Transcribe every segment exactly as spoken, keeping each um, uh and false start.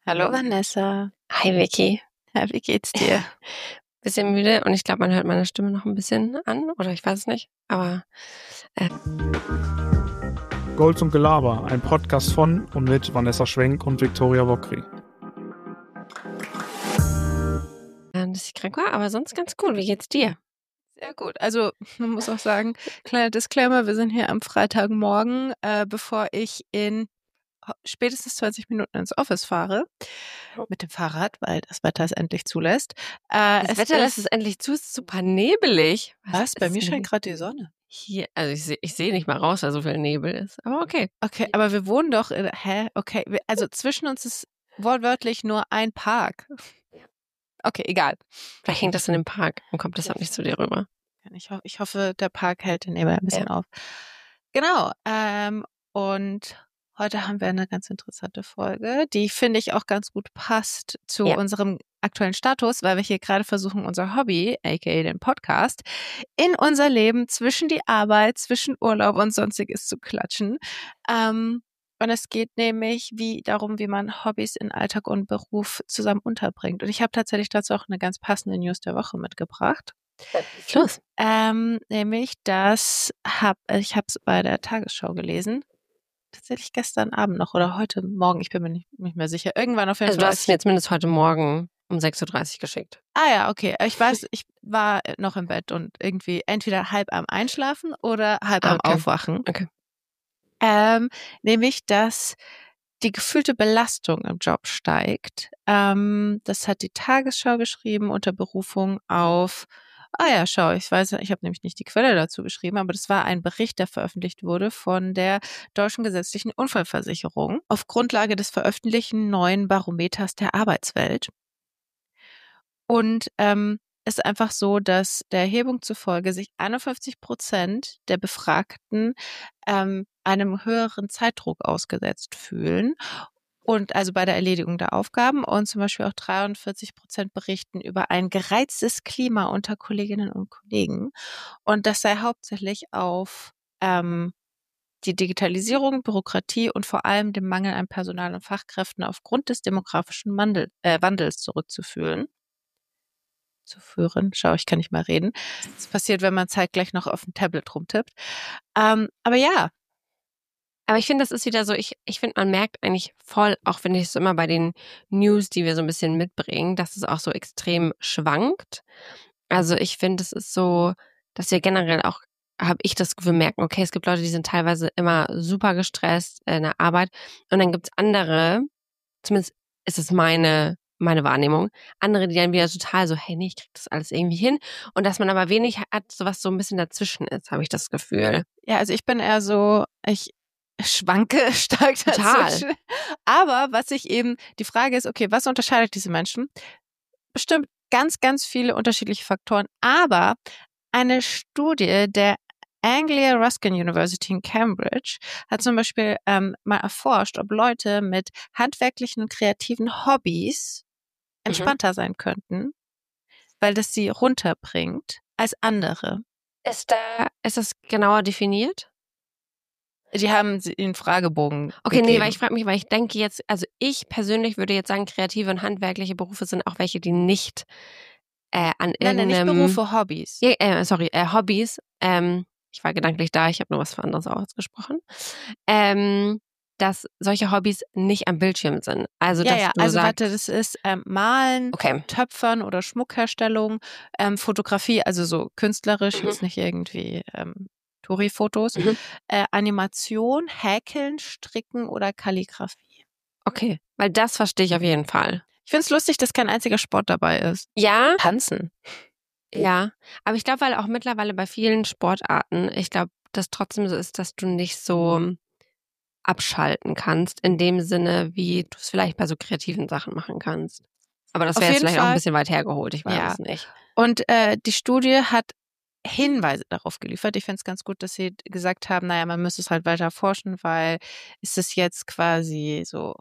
Hallo Vanessa. Hi Vicky. Ja, wie geht's dir? Bisschen müde und ich glaube, man hört meine Stimme noch ein bisschen an oder ich weiß es nicht, aber äh. Gold und Gelaber, ein Podcast von und mit Vanessa Schwenk und Viktoria Wokri. Dass ich krank war, aber sonst ganz gut. Wie geht's dir? Sehr gut. Also man muss auch sagen, kleiner Disclaimer, wir sind hier am Freitagmorgen, äh, bevor ich in spätestens zwanzig Minuten ins Office fahre. Mit dem Fahrrad, weil das Wetter es endlich zulässt. Äh, das es Wetter ist, lässt es endlich zu, es ist super nebelig. Was? was? Bei mir scheint gerade die Sonne. Hier, also ich sehe ich seh nicht mal raus, weil so viel Nebel ist, aber okay. Okay, aber wir wohnen doch in, hä? Okay, also zwischen uns ist wortwörtlich nur ein Park. Okay, egal. Vielleicht hängt das in dem Park und kommt deshalb nicht zu dir rüber. Ich, ho- ich hoffe, der Park hält den Nebel ein bisschen ja. auf. Genau. Ähm, und heute haben wir eine ganz interessante Folge, die, finde ich, auch ganz gut passt zu ja. unserem aktuellen Status, weil wir hier gerade versuchen, unser Hobby, aka den Podcast, in unser Leben zwischen die Arbeit, zwischen Urlaub und Sonstiges zu klatschen. Ähm, und es geht nämlich wie darum, wie man Hobbys in Alltag und Beruf zusammen unterbringt. Und ich habe tatsächlich dazu auch eine ganz passende News der Woche mitgebracht. Los. Ähm, nämlich, das hab, ich habe es bei der Tagesschau gelesen. Tatsächlich gestern Abend noch oder heute Morgen, ich bin mir nicht, nicht mehr sicher. Irgendwann auf jeden also Fall. Also du hast es mir zumindest heute Morgen um sechs Uhr dreißig geschickt. Ah ja, okay. Ich weiß, ich war noch im Bett und irgendwie entweder halb am Einschlafen oder halb ah, am okay. Aufwachen. Okay. Ähm, nämlich, dass die gefühlte Belastung im Job steigt. Ähm, das hat die Tagesschau geschrieben unter Berufung auf, ah ja, schau, ich weiß, ich habe nämlich nicht die Quelle dazu geschrieben, aber das war ein Bericht, der veröffentlicht wurde von der Deutschen Gesetzlichen Unfallversicherung auf Grundlage des veröffentlichten neuen Barometers der Arbeitswelt. Und ähm, es ist einfach so, dass der Erhebung zufolge sich einundfünfzig Prozent der Befragten ähm, einem höheren Zeitdruck ausgesetzt fühlen. Und also bei der Erledigung der Aufgaben und zum Beispiel auch dreiundvierzig Prozent berichten über ein gereiztes Klima unter Kolleginnen und Kollegen. Und das sei hauptsächlich auf ähm, die Digitalisierung, Bürokratie und vor allem dem Mangel an Personal und Fachkräften aufgrund des demografischen Wandel, äh, Wandels zurückzuführen. zu führen. Schau, ich kann nicht mal reden. Das passiert, wenn man zeitgleich noch auf dem Tablet rumtippt. Ähm, aber ja. Aber ich finde, das ist wieder so, ich, ich finde, man merkt eigentlich voll, auch wenn ich es immer bei den News, die wir so ein bisschen mitbringen, dass es auch so extrem schwankt. Also ich finde, es ist so, dass wir generell auch, habe ich das Gefühl, merken, okay, es gibt Leute, die sind teilweise immer super gestresst in der Arbeit und dann gibt's andere, zumindest ist es meine meine Wahrnehmung, andere, die dann wieder total so, hey, nee, ich krieg das alles irgendwie hin und dass man aber wenig hat, so was so ein bisschen dazwischen ist, habe ich das Gefühl. Ja, also ich bin eher so, ich schwanke stark dazwischen. Total. Aber was ich eben, die Frage ist, okay, was unterscheidet diese Menschen? Bestimmt ganz, ganz viele unterschiedliche Faktoren, aber eine Studie der Anglia Ruskin University in Cambridge hat zum Beispiel ähm, mal erforscht, ob Leute mit handwerklichen und kreativen Hobbys entspannter mhm. sein könnten, weil das sie runterbringt als andere. Ist da, ist das genauer definiert? Die haben den Fragebogen Okay, gegeben. nee, weil ich frage mich, weil ich denke jetzt, also ich persönlich würde jetzt sagen, kreative und handwerkliche Berufe sind auch welche, die nicht äh, an nein, irgendeinem... Nein, nicht Berufe, Hobbys. Ja, äh, sorry, äh, Hobbys. Ähm, ich war gedanklich da, ich habe nur was für anderes ausgesprochen. Ähm, dass solche Hobbys nicht am Bildschirm sind. Also, ja, dass ja, du also sagst, warte, das ist ähm, Malen, okay. Töpfern oder Schmuckherstellung, ähm, Fotografie, also so künstlerisch, Mhm. jetzt nicht irgendwie ähm, Touri-Fotos, mhm. äh, Animation, Häkeln, Stricken oder Kalligrafie. Okay, weil das verstehe ich auf jeden Fall. Ich finde es lustig, dass kein einziger Sport dabei ist. Ja. Tanzen. Ja, aber ich glaube, weil auch mittlerweile bei vielen Sportarten, ich glaube, dass trotzdem so ist, dass du nicht so abschalten kannst, in dem Sinne, wie du es vielleicht bei so kreativen Sachen machen kannst. Aber das wäre jetzt vielleicht Fall auch ein bisschen weit hergeholt, ich weiß ja. es nicht. Und äh, die Studie hat Hinweise darauf geliefert. Ich finde es ganz gut, dass sie gesagt haben, naja, man müsste es halt weiter forschen, weil ist es jetzt quasi so,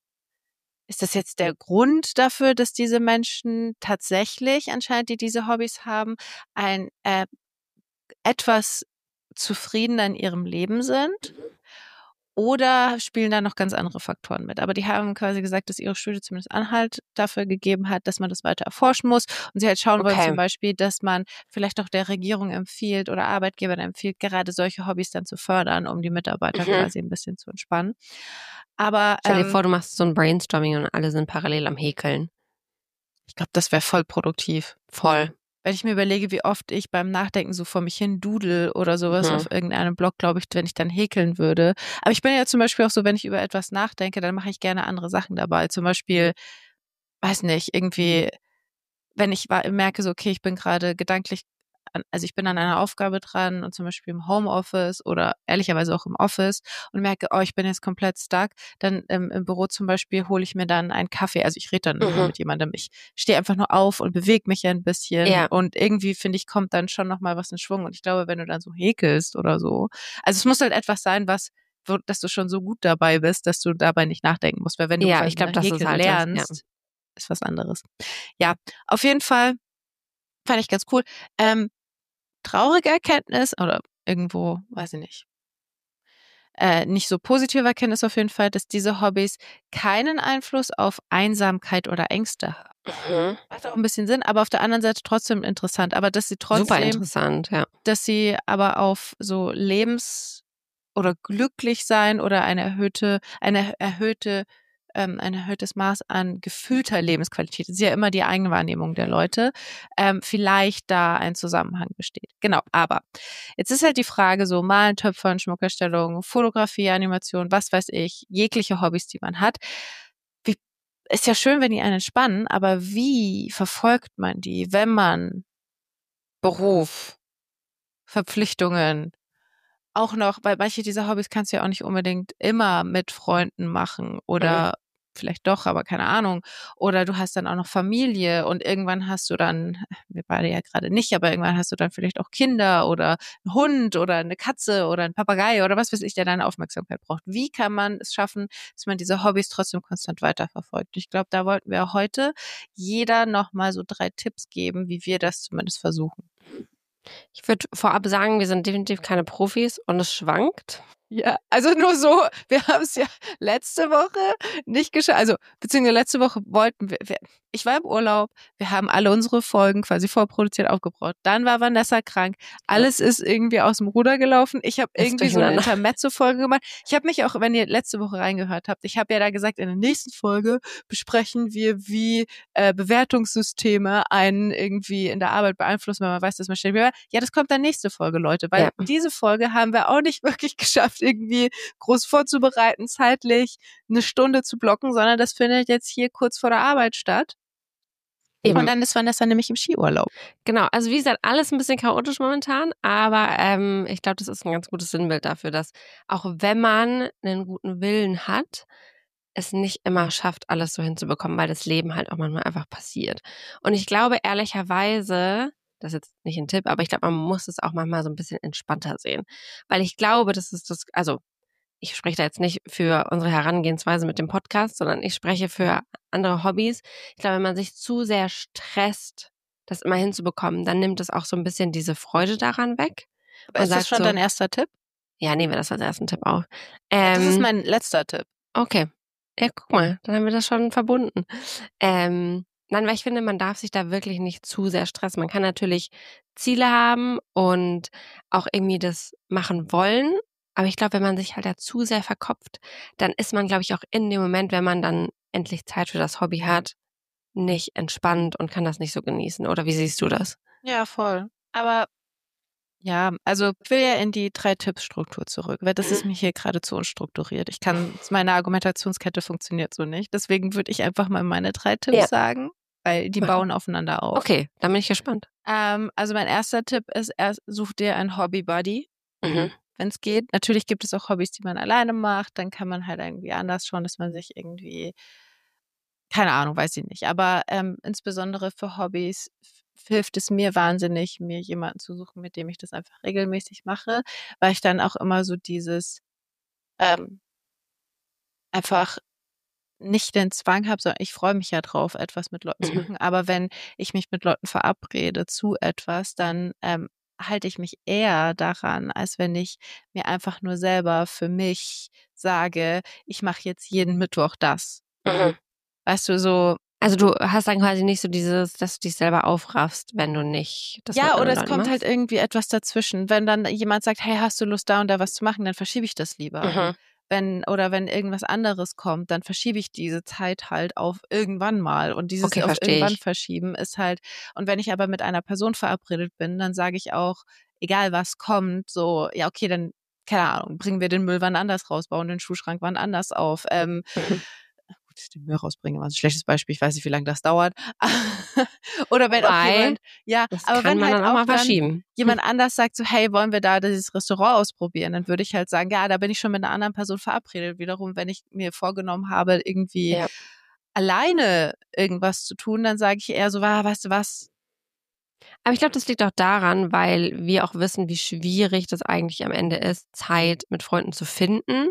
ist das jetzt der Grund dafür, dass diese Menschen tatsächlich anscheinend, die diese Hobbys haben, ein äh, etwas zufriedener in ihrem Leben sind? Oder spielen da noch ganz andere Faktoren mit? Aber die haben quasi gesagt, dass ihre Studie zumindest Anhalt dafür gegeben hat, dass man das weiter erforschen muss. Und sie halt schauen wollen Okay. zum Beispiel, dass man vielleicht auch der Regierung empfiehlt oder Arbeitgebern empfiehlt, gerade solche Hobbys dann zu fördern, um die Mitarbeiter Mhm. quasi ein bisschen zu entspannen. Aber Stell dir ähm, vor, du machst so ein Brainstorming und alle sind parallel am Häkeln. ich glaube, das wäre voll produktiv. Voll. Wenn ich mir überlege, wie oft ich beim Nachdenken so vor mich hin dudel oder sowas Mhm. auf irgendeinem Blog, glaube ich, wenn ich dann häkeln würde. Aber ich bin ja zum Beispiel auch so, wenn ich über etwas nachdenke, dann mache ich gerne andere Sachen dabei. Zum Beispiel, weiß nicht, irgendwie, wenn ich wa- merke, so, okay, ich bin gerade gedanklich, an, also ich bin an einer Aufgabe dran und zum Beispiel im Homeoffice oder ehrlicherweise auch im Office und merke, oh, ich bin jetzt komplett stuck, dann ähm, im Büro zum Beispiel hole ich mir dann einen Kaffee, also ich rede dann immer Mhm. mit jemandem, ich stehe einfach nur auf und bewege mich ein bisschen Ja. und irgendwie, finde ich, kommt dann schon nochmal was in Schwung und ich glaube, wenn du dann so häkelst oder so, also es muss halt etwas sein, was wo, dass du schon so gut dabei bist, dass du dabei nicht nachdenken musst, weil wenn du Ja, quasi ich glaube, dann das ist häkeln halt das, ja. lernst, ist was anderes. Ja, auf jeden Fall fand ich ganz cool. Ähm, traurige Erkenntnis oder irgendwo, weiß ich nicht, äh, nicht so positive Erkenntnis auf jeden Fall, dass diese Hobbys keinen Einfluss auf Einsamkeit oder Ängste haben. Mhm. Macht auch ein bisschen Sinn, aber auf der anderen Seite trotzdem interessant. Aber dass sie Super trotzdem, interessant, ja. dass sie aber auf so Lebens- oder glücklich sein oder eine erhöhte, eine erhöhte, ähm, ein erhöhtes Maß an gefühlter Lebensqualität. Das ist ja immer die Eigenwahrnehmung der Leute. Ähm, vielleicht da ein Zusammenhang besteht. Genau, aber jetzt ist halt die Frage so, Malen, Töpfern, Schmuckerstellung, Fotografie, Animation, was weiß ich, jegliche Hobbys, die man hat. Wie, ist ja schön, wenn die einen entspannen, aber wie verfolgt man die, wenn man Beruf, Verpflichtungen, auch noch, weil manche dieser Hobbys kannst du ja auch nicht unbedingt immer mit Freunden machen oder vielleicht doch, aber keine Ahnung. Oder du hast dann auch noch Familie und irgendwann hast du dann, wir beide ja gerade nicht, aber irgendwann hast du dann vielleicht auch Kinder oder einen Hund oder eine Katze oder einen Papagei oder was weiß ich, der deine Aufmerksamkeit braucht. Wie kann man es schaffen, dass man diese Hobbys trotzdem konstant weiterverfolgt? Ich glaube, da wollten wir heute jeder nochmal so drei Tipps geben, wie wir das zumindest versuchen. Ich würde vorab sagen, wir sind definitiv keine Profis und es schwankt. Ja, also nur so, wir haben es ja letzte Woche nicht geschafft, also beziehungsweise letzte Woche wollten wir, wir, ich war im Urlaub, wir haben alle unsere Folgen quasi vorproduziert aufgebaut, dann war Vanessa krank, alles ist irgendwie aus dem Ruder gelaufen, ich habe Ist irgendwie so eine durcheinander. Intermezzo-Folge gemacht, ich habe mich auch, wenn ihr letzte Woche reingehört habt, ich habe ja da gesagt, in der nächsten Folge besprechen wir, wie äh, Bewertungssysteme einen irgendwie in der Arbeit beeinflussen, wenn man weiß, dass man schnell, ja, das kommt dann nächste Folge, Leute, weil Ja. diese Folge haben wir auch nicht wirklich geschafft, irgendwie groß vorzubereiten, zeitlich eine Stunde zu blocken, sondern das findet jetzt hier kurz vor der Arbeit statt. Eben. Und dann ist Vanessa nämlich im Skiurlaub. Genau, also wie gesagt, alles ein bisschen chaotisch momentan, aber ähm, ich glaube, das ist ein ganz gutes Sinnbild dafür, dass auch wenn man einen guten Willen hat, es nicht immer schafft, alles so hinzubekommen, weil das Leben halt auch manchmal einfach passiert. Und ich glaube ehrlicherweise, das ist jetzt nicht ein Tipp, aber ich glaube, man muss es auch manchmal so ein bisschen entspannter sehen. Weil ich glaube, das ist das, also ich spreche da jetzt nicht für unsere Herangehensweise mit dem Podcast, sondern ich spreche für andere Hobbys. Ich glaube, wenn man sich zu sehr stresst, das immer hinzubekommen, dann nimmt es auch so ein bisschen diese Freude daran weg. Aber Und ist das sagt schon so, dein erster Tipp? ja, nehmen wir das als ersten Tipp auf. Das ist Ähm, mein letzter Tipp. Okay. Ja, guck mal, dann haben wir das schon verbunden. Ähm, nein, weil ich finde, man darf sich da wirklich nicht zu sehr stressen. Man kann natürlich Ziele haben und auch irgendwie das machen wollen. Aber ich glaube, wenn man sich halt da zu sehr verkopft, dann ist man, glaube ich, auch in dem Moment, wenn man dann endlich Zeit für das Hobby hat, nicht entspannt und kann das nicht so genießen. Oder wie siehst du das? Ja, voll. Aber ja, also ich will ja in die Drei-Tipps-Struktur zurück, weil das ist mir hier gerade zu unstrukturiert. Ich kann, meine Argumentationskette funktioniert so nicht. Deswegen würde ich einfach mal meine drei Tipps Ja. sagen, weil die Mach. bauen aufeinander auf. Okay, dann bin ich gespannt. Ähm, also mein erster Tipp ist, erst such dir ein Hobby-Buddy, Mhm. wenn es geht. Natürlich gibt es auch Hobbys, die man alleine macht. Dann kann man halt irgendwie anders schauen, dass man sich irgendwie, keine Ahnung, weiß ich nicht. Aber ähm, insbesondere für Hobbys f- hilft es mir wahnsinnig, mir jemanden zu suchen, mit dem ich das einfach regelmäßig mache, weil ich dann auch immer so dieses ähm, einfach nicht den Zwang habe, sondern ich freue mich ja drauf, etwas mit Leuten zu Mhm. machen. Aber wenn ich mich mit Leuten verabrede zu etwas, dann ähm, halte ich mich eher daran, als wenn ich mir einfach nur selber für mich sage, ich mache jetzt jeden Mittwoch das. Mhm. Weißt du, so. Also du hast dann quasi nicht so dieses, dass du dich selber aufraffst, wenn du nicht das mit Ja, anderen oder es Leuten kommt machst. halt irgendwie etwas dazwischen. Wenn dann jemand sagt, hey, hast du Lust da und da was zu machen, dann verschiebe ich das lieber. Mhm. Wenn, oder wenn irgendwas anderes kommt, dann verschiebe ich diese Zeit halt auf irgendwann mal. Und dieses Okay, auf verstehe irgendwann ich. verschieben ist halt, und wenn ich aber mit einer Person verabredet bin, dann sage ich auch, egal was kommt, so, ja, okay, dann, keine Ahnung, bringen wir den Müll wann anders raus, bauen den Schuhschrank wann anders auf. Ähm, Mhm. gut, den Müll rausbringen war ein schlechtes Beispiel, ich weiß nicht, wie lange das dauert. Oder wenn auch Wobei, jemand, ja, das aber kann wenn man halt dann auch auch mal dann verschieben. jemand anders sagt so, hey, wollen wir da dieses Restaurant ausprobieren? Dann würde ich halt sagen, ja, da bin ich schon mit einer anderen Person verabredet. Wiederum, wenn ich mir vorgenommen habe, irgendwie Ja. alleine irgendwas zu tun, dann sage ich eher so, ah, weißt du was? Aber ich glaube, das liegt auch daran, weil wir auch wissen, wie schwierig das eigentlich am Ende ist, Zeit mit Freunden zu finden.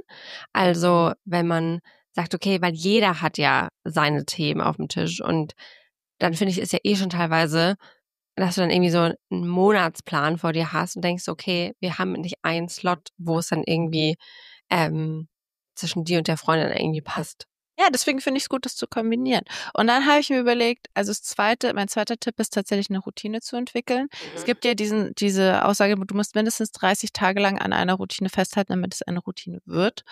Also wenn man sagt, okay, weil jeder hat ja seine Themen auf dem Tisch und dann finde ich, ist ja eh schon teilweise, dass du dann irgendwie so einen Monatsplan vor dir hast und denkst, okay, wir haben nicht einen Slot, wo es dann irgendwie ähm, zwischen dir und der Freundin irgendwie passt. Ja, deswegen finde ich es gut, das zu kombinieren. Und dann habe ich mir überlegt, also das zweite, mein zweiter Tipp ist tatsächlich eine Routine zu entwickeln. Es gibt ja diesen, diese Aussage, du musst mindestens dreißig Tage lang an einer Routine festhalten, damit es eine Routine wird.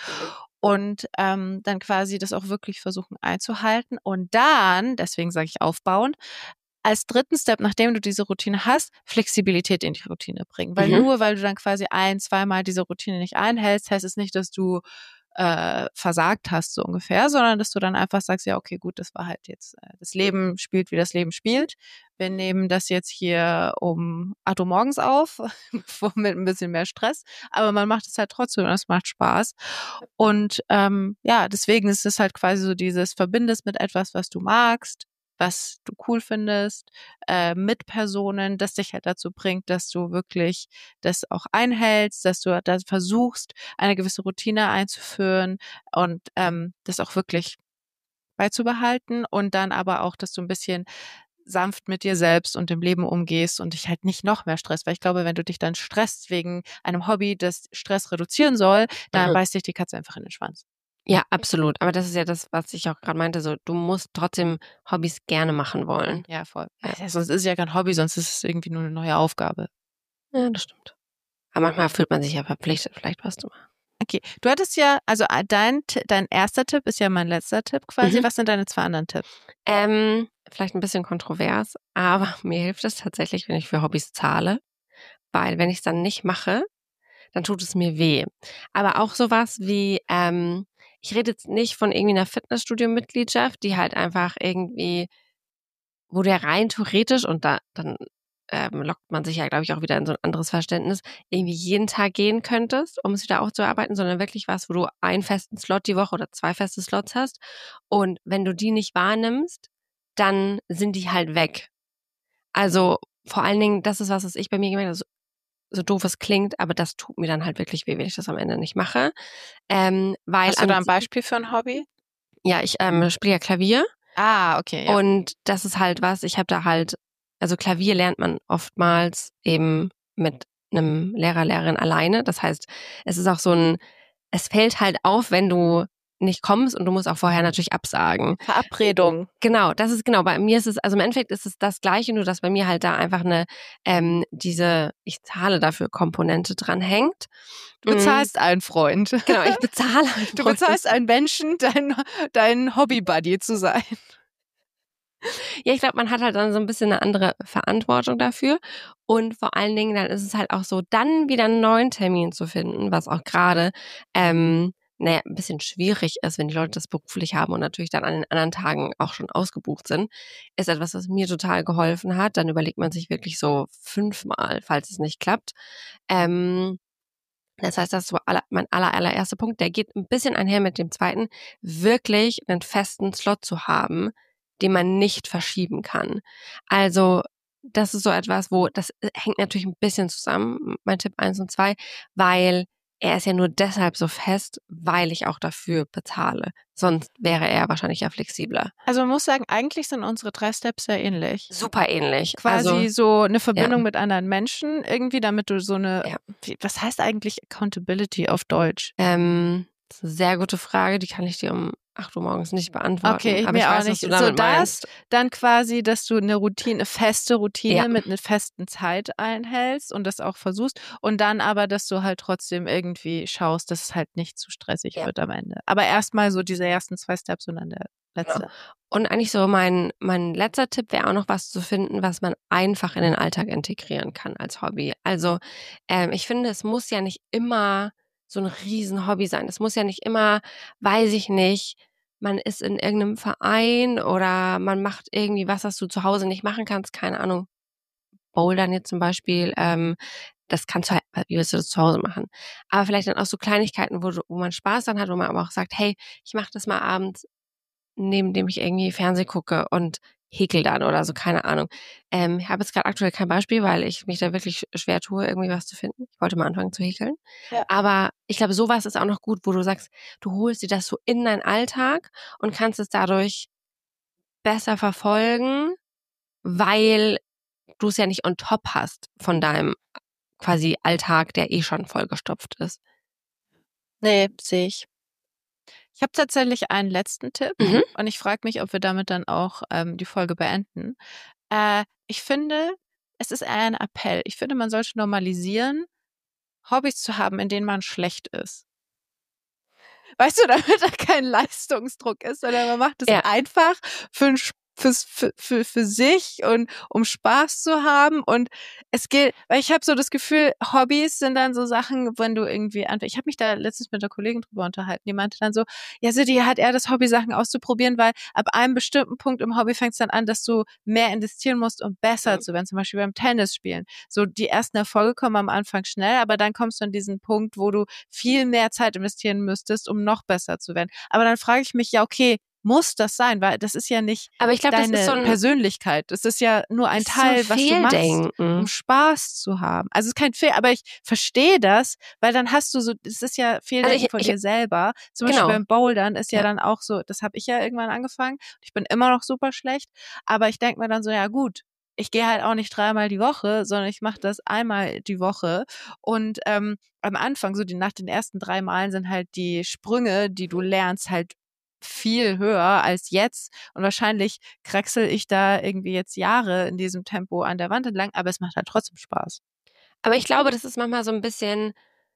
Und ähm, dann quasi das auch wirklich versuchen einzuhalten. Und dann, deswegen sage ich aufbauen, als dritten Step, nachdem du diese Routine hast, Flexibilität in die Routine bringen. Weil Mhm. nur, weil du dann quasi ein-, zweimal diese Routine nicht einhältst, heißt es nicht, dass du äh, versagt hast, so ungefähr, sondern dass du dann einfach sagst, ja, okay, gut, das war halt jetzt, äh, das Leben spielt, wie das Leben spielt. Wir nehmen das jetzt hier um acht Uhr morgens auf, mit ein bisschen mehr Stress, aber man macht es halt trotzdem und es macht Spaß. Und ähm, ja, deswegen ist es halt quasi so dieses, verbindest mit etwas, was du magst, was du cool findest, äh, mit Personen, das dich halt dazu bringt, dass du wirklich das auch einhältst, dass du da versuchst, eine gewisse Routine einzuführen und ähm, das auch wirklich beizubehalten und dann aber auch, dass du ein bisschen sanft mit dir selbst und dem Leben umgehst und dich halt nicht noch mehr stresst, weil ich glaube, wenn du dich dann stresst wegen einem Hobby, das Stress reduzieren soll, dann Mhm. beißt dich die Katze einfach in den Schwanz. Ja, absolut. Aber das ist ja das, was ich auch gerade meinte, so du musst trotzdem Hobbys gerne machen wollen. Ja, voll. Ja. Ja, sonst ist es ja kein Hobby, sonst ist es irgendwie nur eine neue Aufgabe. Ja, das stimmt. Aber manchmal fühlt man sich ja verpflichtet, vielleicht was zu machen. Okay, du hattest ja, also äh, dein, Ti- dein erster Tipp ist ja mein letzter Tipp quasi. Mhm. Was sind deine zwei anderen Tipps? Ähm, vielleicht ein bisschen kontrovers, aber mir hilft es tatsächlich, wenn ich für Hobbys zahle, weil wenn ich es dann nicht mache, dann tut es mir weh. Aber auch sowas wie, ähm, ich rede jetzt nicht von irgendwie einer Fitnessstudio-Mitgliedschaft, die halt einfach irgendwie, wo der rein theoretisch, und da dann ähm, lockt man sich ja, glaube ich, auch wieder in so ein anderes Verständnis, irgendwie jeden Tag gehen könntest, um es wieder aufzuarbeiten, sondern wirklich was, wo du einen festen Slot die Woche oder zwei feste Slots hast. Und wenn du die nicht wahrnimmst, dann sind die halt weg. Also vor allen Dingen, das ist was, was ich bei mir gemerkt habe, so, so doof es klingt, aber das tut mir dann halt wirklich weh, wenn ich das am Ende nicht mache. Ähm, weil Hast du da an, ein Beispiel für ein Hobby? ja, ich ähm, spiele ja Klavier. Ah, okay, ja. Und das ist halt was, ich habe da halt, also Klavier lernt man oftmals eben mit einem Lehrer, Lehrerin alleine. Das heißt, es ist auch so ein, es fällt halt auf, wenn du nicht kommst und du musst auch vorher natürlich absagen. Verabredung. Genau, das ist genau. Bei mir ist es, also im Endeffekt ist es das Gleiche, nur dass bei mir halt da einfach eine, ähm, diese, ich zahle dafür Komponente dran hängt. Du bezahlst einen Freund. Genau, ich bezahle einen Du Freund. bezahlst einen Menschen, dein, dein Hobby-Buddy zu sein. Ja, ich glaube, man hat halt dann so ein bisschen eine andere Verantwortung dafür. Und vor allen Dingen, dann ist es halt auch so, dann wieder einen neuen Termin zu finden, was auch gerade, ähm, naja, ein bisschen schwierig ist, wenn die Leute das beruflich haben und natürlich dann an den anderen Tagen auch schon ausgebucht sind, ist etwas, was mir total geholfen hat. Dann überlegt man sich wirklich so fünfmal, falls es nicht klappt. Ähm, das heißt, das ist so aller, mein aller, allererster Punkt. Der geht ein bisschen einher mit dem zweiten, wirklich einen festen Slot zu haben, den man nicht verschieben kann. Also das ist so etwas, wo, das hängt natürlich ein bisschen zusammen, mein Tipp eins und zwei, weil er ist ja nur deshalb so fest, weil ich auch dafür bezahle. Sonst wäre er wahrscheinlich ja flexibler. Also man muss sagen, eigentlich sind unsere drei Steps sehr ähnlich. Super ähnlich. Quasi also, so eine Verbindung ja. mit anderen Menschen irgendwie, damit du so eine, Ja. wie, was heißt eigentlich Accountability auf Deutsch? Ähm, das ist eine sehr gute Frage, die kann ich dir um acht Uhr morgens nicht beantworten. Okay, aber mir ich auch weiß, nicht. was du So damit das, meinst. dann quasi, dass du eine Routine, eine feste Routine Ja. mit einer festen Zeit einhältst und das auch versuchst und dann aber, dass du halt trotzdem irgendwie schaust, dass es halt nicht zu stressig Ja. wird am Ende. Aber erstmal so diese ersten zwei Steps und dann der letzte. Genau. Und eigentlich so mein, mein letzter Tipp wäre auch noch was zu finden, was man einfach in den Alltag integrieren kann als Hobby. Also ähm, ich finde, es muss ja nicht immer so ein riesen Hobby sein. Es muss ja nicht immer, weiß ich nicht, man ist in irgendeinem Verein oder man macht irgendwie was, was du zu Hause nicht machen kannst. Keine Ahnung, Bouldern jetzt zum Beispiel. Ähm, das kannst du halt, wie willst du das zu Hause machen? Aber vielleicht dann auch so Kleinigkeiten, wo, du, wo man Spaß dran hat, wo man aber auch sagt, hey, ich mache das mal abends, neben dem ich irgendwie Fernsehen gucke und häkel dann oder so, keine Ahnung. Ähm, ich habe jetzt gerade aktuell kein Beispiel, weil ich mich da wirklich schwer tue, irgendwie was zu finden. Ich wollte mal anfangen zu häkeln. Ja. Aber ich glaube, sowas ist auch noch gut, wo du sagst, du holst dir das so in deinen Alltag und kannst es dadurch besser verfolgen, weil du es ja nicht on top hast von deinem quasi Alltag, der eh schon vollgestopft ist. Nee, sehe ich. Ich habe tatsächlich einen letzten Tipp Mhm. und ich frage mich, ob wir damit dann auch ähm, die Folge beenden. Äh, ich finde, es ist eher ein Appell. Ich finde, man sollte normalisieren, Hobbys zu haben, in denen man schlecht ist. Weißt du, damit da kein Leistungsdruck ist, sondern man macht es Ja. einfach für, ein, fürs, für, für, für sich und um Spaß zu haben. Und es geht, weil ich habe so das Gefühl, Hobbys sind dann so Sachen, wenn du irgendwie, ich habe mich da letztens mit einer Kollegin drüber unterhalten, die meinte dann so, ja, Sidi, hat er das Hobby, Sachen auszuprobieren, weil ab einem bestimmten Punkt im Hobby fängt es dann an, dass du mehr investieren musst, um besser Mhm. zu werden, zum Beispiel beim Tennis spielen. So die ersten Erfolge kommen am Anfang schnell, aber dann kommst du an diesen Punkt, wo du viel mehr Zeit investieren müsstest, um noch besser zu werden. Aber dann frage ich mich, ja, okay, muss das sein? Weil das ist ja nicht Aber ich glaube, das deine ist so ein, Persönlichkeit. Das ist ja nur ein das ist so Teil, ein was du machst, Fehldenken. um Spaß zu haben. Also es ist kein Fehl, aber ich verstehe das, weil dann hast du so, es ist ja Fehldenken Also ich- von ich- dir selber. Zum genau. Beispiel beim Bouldern ist ja, Ja. dann auch so, das habe ich ja irgendwann angefangen. Ich bin immer noch super schlecht, aber ich denke mir dann so, ja gut, ich gehe halt auch nicht dreimal die Woche, sondern ich mache das einmal die Woche. Und ähm, am Anfang, so die nach den ersten drei Malen sind halt die Sprünge, die du lernst, halt viel höher als jetzt. Und wahrscheinlich kraxel ich da irgendwie jetzt Jahre in diesem Tempo an der Wand entlang, aber es macht halt trotzdem Spaß. Aber ich glaube, das ist manchmal so ein bisschen,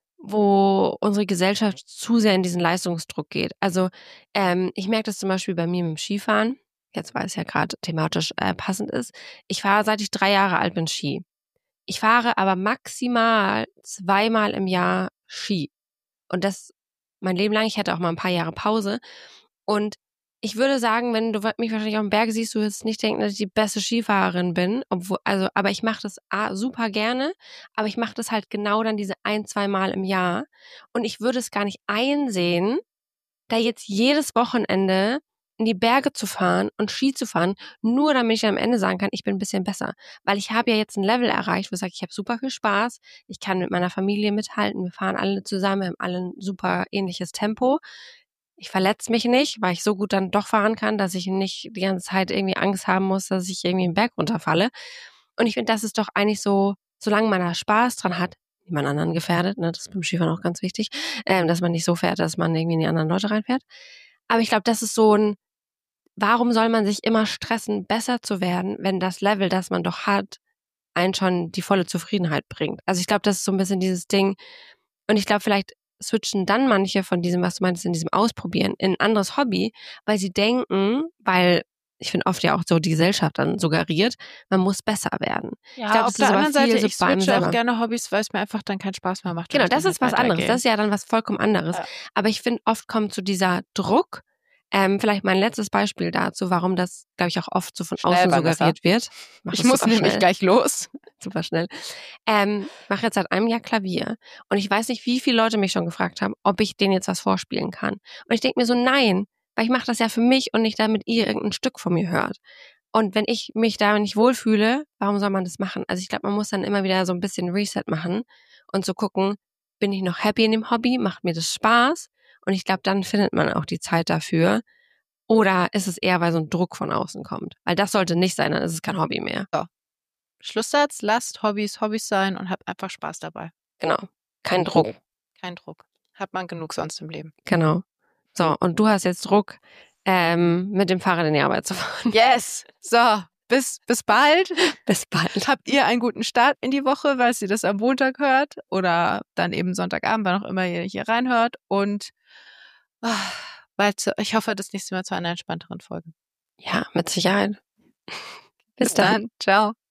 wo unsere Gesellschaft zu sehr in diesen Leistungsdruck geht. Also ähm, ich merke das zum Beispiel bei mir mit dem Skifahren, jetzt weil es ja gerade thematisch äh, passend ist. Ich fahre, seit ich drei Jahre alt bin, Ski. Ich fahre aber maximal zweimal im Jahr Ski. Und das mein Leben lang. Ich hatte auch mal ein paar Jahre Pause. Und ich würde sagen, wenn du mich wahrscheinlich auf dem Berg siehst, du wirst nicht denken, dass ich die beste Skifahrerin bin. Obwohl, also, aber ich mache das ah, super gerne. Aber ich mache das halt genau dann diese ein, zwei Mal im Jahr. Und ich würde es gar nicht einsehen, da jetzt jedes Wochenende in die Berge zu fahren und Ski zu fahren, nur damit ich am Ende sagen kann, ich bin ein bisschen besser. Weil ich habe ja jetzt ein Level erreicht, wo ich sage, ich habe super viel Spaß, ich kann mit meiner Familie mithalten, wir fahren alle zusammen, wir haben alle ein super ähnliches Tempo. Ich verletze mich nicht, weil ich so gut dann doch fahren kann, dass ich nicht die ganze Zeit irgendwie Angst haben muss, dass ich irgendwie einen Berg runterfalle. Und ich finde, das ist doch eigentlich so, solange man da Spaß dran hat, niemand anderen gefährdet, ne, das ist beim Skifahren auch ganz wichtig, ähm, dass man nicht so fährt, dass man irgendwie in die anderen Leute reinfährt. Aber ich glaube, das ist so ein, warum soll man sich immer stressen, besser zu werden, wenn das Level, das man doch hat, einen schon die volle Zufriedenheit bringt. Also ich glaube, das ist so ein bisschen dieses Ding. Und ich glaube, vielleicht switchen dann manche von diesem, was du meinst, in diesem Ausprobieren, in ein anderes Hobby, weil sie denken, weil ich finde oft ja auch so die Gesellschaft dann suggeriert, man muss besser werden. Ja, ich glaube, auf das der ist aber anderen Seite, viel so ich bei einem switche auch selber. gerne Hobbys, weil es mir einfach dann keinen Spaß mehr macht. und Genau, ich das dann ist halt was anderes. weitergehe. Das ist ja dann was vollkommen anderes. Ja. Aber ich finde, oft kommt so dieser Druck. Ähm, vielleicht mein letztes Beispiel dazu, warum das, glaube ich, auch oft so von Schnell, außen Vanessa. suggeriert wird. Mach Ich das muss super nämlich schnell. gleich los. Super schnell. Ähm, ich mache jetzt seit einem Jahr Klavier und ich weiß nicht, wie viele Leute mich schon gefragt haben, ob ich denen jetzt was vorspielen kann. Und ich denke mir so, nein, weil ich mache das ja für mich und nicht damit ihr irgendein Stück von mir hört. Und wenn ich mich da nicht wohlfühle, warum soll man das machen? Also ich glaube, man muss dann immer wieder so ein bisschen Reset machen und so gucken, bin ich noch happy in dem Hobby, macht mir das Spaß und ich glaube, dann findet man auch die Zeit dafür. Oder ist es eher, weil so ein Druck von außen kommt? Weil das sollte nicht sein, dann ist es kein Hobby mehr. Schlusssatz, lasst Hobbys Hobbys sein und habt einfach Spaß dabei. Genau, kein Druck. Kein Druck. Hat man genug sonst im Leben. Genau. So, und du hast jetzt Druck, ähm, mit dem Fahrrad in die Arbeit zu fahren. Yes! So, bis, bis bald. Bis bald. Habt ihr einen guten Start in die Woche, weil ihr das am Montag hört oder dann eben Sonntagabend, wann auch immer ihr hier reinhört. Und ah, bald, ich hoffe, das nächste Mal zu einer entspannteren Folge. Ja, mit Sicherheit. Bis dann. Ciao.